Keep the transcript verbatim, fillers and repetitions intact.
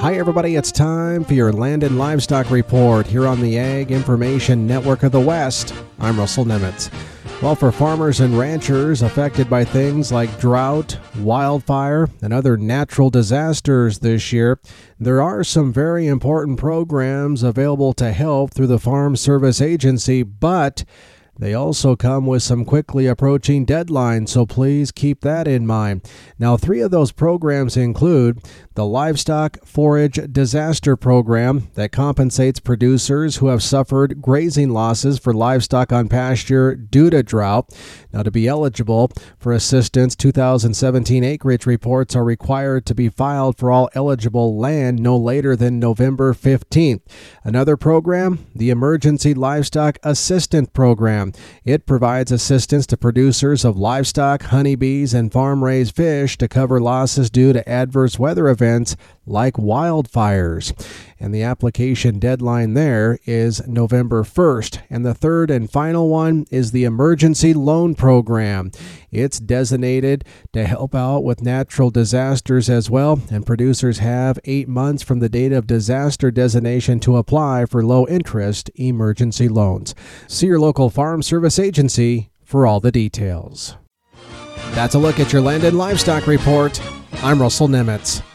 Hi, everybody. It's time for your Land and Livestock Report here on the Ag Information Network of the West. I'm Russell Nemitz. Well, for farmers and ranchers affected by things like drought, wildfire, and other natural disasters this year, there are some very important programs available to help through the Farm Service Agency, but they also come with some quickly approaching deadlines, so please keep that in mind. Now, three of those programs include the Livestock Forage Disaster Program that compensates producers who have suffered grazing losses for livestock on pasture due to drought. Now, to be eligible for assistance, two thousand seventeen acreage reports are required to be filed for all eligible land no later than November fifteenth. Another program, the Emergency Livestock Assistance Program. It provides assistance to producers of livestock, honeybees, and farm-raised fish to cover losses due to adverse weather events like wildfires. And the application deadline there is November first. And the third and final one is the Emergency Loan Program. It's designated to help out with natural disasters as well, and producers have eight months from the date of disaster designation to apply for low-interest emergency loans. See your local Farm Service Agency for all the details. That's a look at your Land and Livestock Report. I'm Russell Nemitz.